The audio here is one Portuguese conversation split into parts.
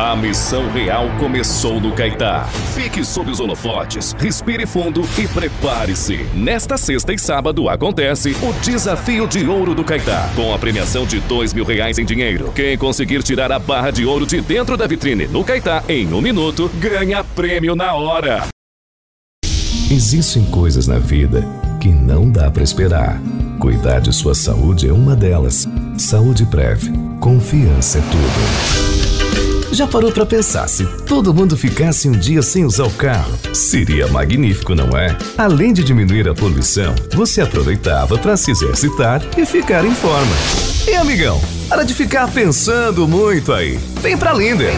A missão real começou no Caetá. Fique sob os holofotes, respire fundo e prepare-se. Nesta sexta e sábado acontece o Desafio de Ouro do Caetá, com a premiação de R$2.000 em dinheiro. Quem conseguir tirar a barra de ouro de dentro da vitrine no Caetá em 1 minuto, ganha prêmio na hora. Existem coisas na vida que não dá pra esperar. Cuidar de sua saúde é uma delas. Saúde Prev. Confiança é tudo. Já parou pra pensar se todo mundo ficasse um dia sem usar o carro? Seria magnífico, não é? Além de diminuir a poluição, você aproveitava pra se exercitar e ficar em forma. E amigão, para de ficar pensando muito aí. Vem pra Linder.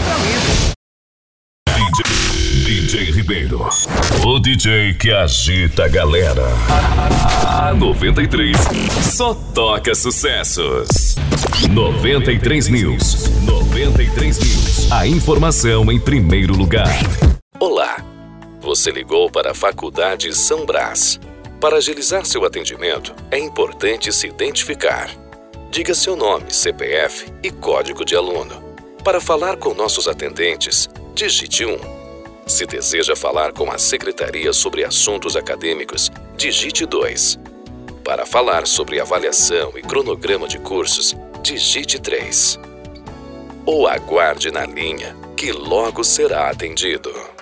DJ Ribeiro, o DJ que agita a galera. A 93 só toca sucessos. 93 News. 93 News. A informação em primeiro lugar. Olá, você ligou para a Faculdade São Brás. Para agilizar seu atendimento, é importante se identificar. Diga seu nome, CPF e código de aluno. Para falar com nossos atendentes, digite 1. Se deseja falar com a secretaria sobre assuntos acadêmicos, digite 2. Para falar sobre avaliação e cronograma de cursos, digite 3. Ou aguarde na linha, que logo será atendido.